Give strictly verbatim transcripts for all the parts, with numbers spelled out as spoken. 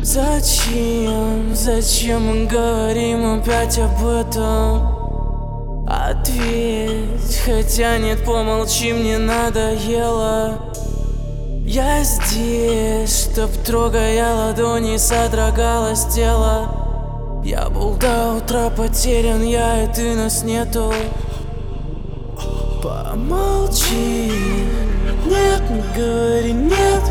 Зачем, зачем мы говорим опять об этом? Ответь, хотя нет, помолчи, мне надоело. Я здесь, чтоб, трогая ладони, содрогалось тело. Я был до утра потерян, я и ты, нас нету. Помолчи, нет, не говори, нет.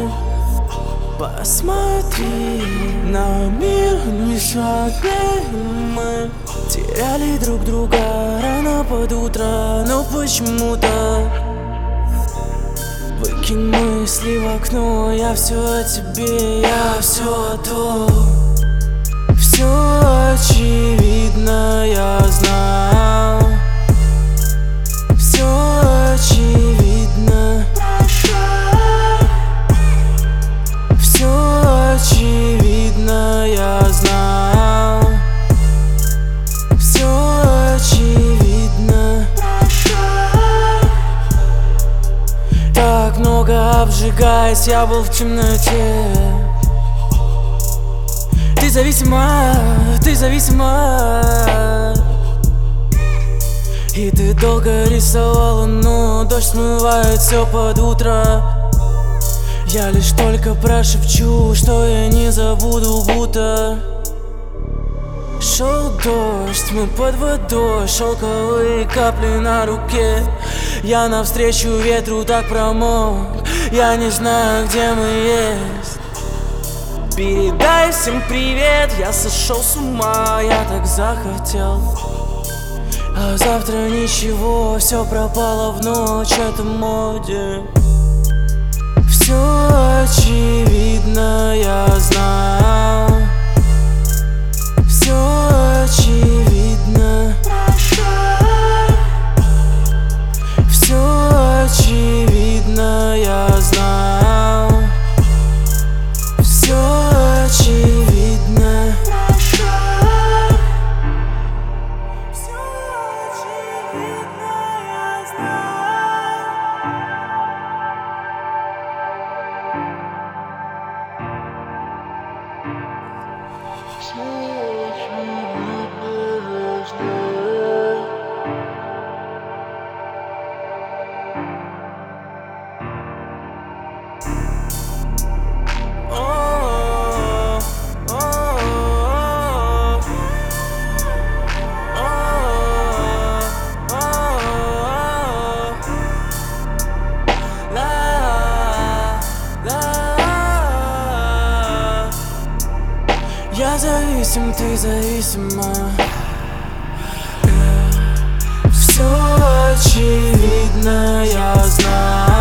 Посмотри на мир, мешает. Мы теряли друг друга рано под утро, но почему-то выкинь мысли в окно. Я все о тебе, я все о том. Все очевидно, я знал. Все очевидно. Все очевидно, я знал. Все очевидно. Так много обжигаясь, я был в темноте. Ты зависима, ты зависима. И ты долго рисовала, но дождь смывает все под утро. Я лишь только прошепчу, что я не забуду, будто шел дождь, мы под водой, шелковые капли на руке. Я навстречу ветру так промок, я не знаю, где мы есть. Передай всем привет, я сошел с ума, я так захотел. А завтра ничего, все пропало в ночь, это моде. Все очевидно, я знал. Все очевидно. Все очевидно, я знал. Все очевидно. Я зависим, ты зависима. Все очевидно, я знаю.